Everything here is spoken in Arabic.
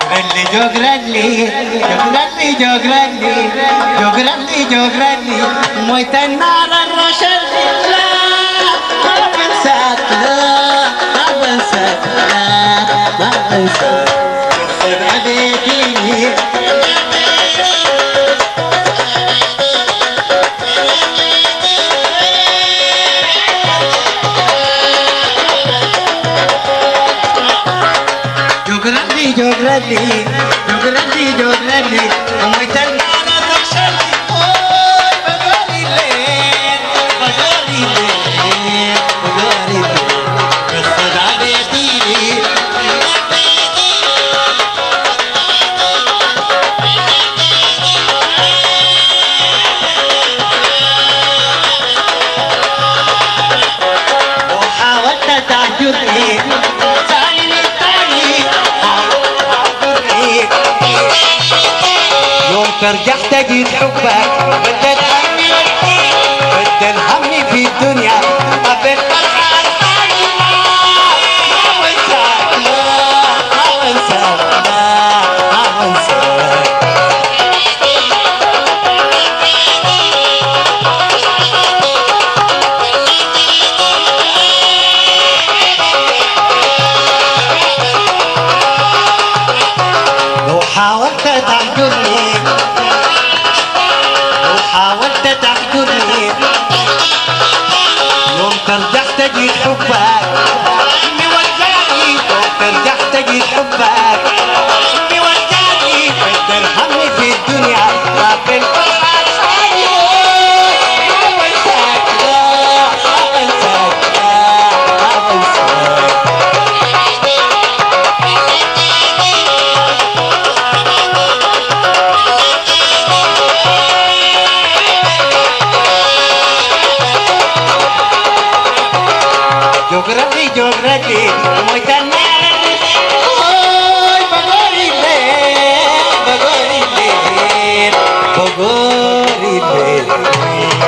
اللي جوغرني مويت النار الرشد لا ما بنساك ما بنساك ما بنساك عليكي جوغرني ومويت النار الرشد بغالي الليل قصد عليكي وحاولت تعجبني يوم ترجع تجد حبك بدل همي في الدنيا قبل فرحان ما وانساك ما وانساك ما وانساك لو حاولت تحضرني يوم ترجع تجد حبك امي وجاني يوم ترجع تجد حبك امي وجاني بدل همي في الدنيا قابل فرحان ما وانساك ما وانساك ما وانساك جوغرني مويت النار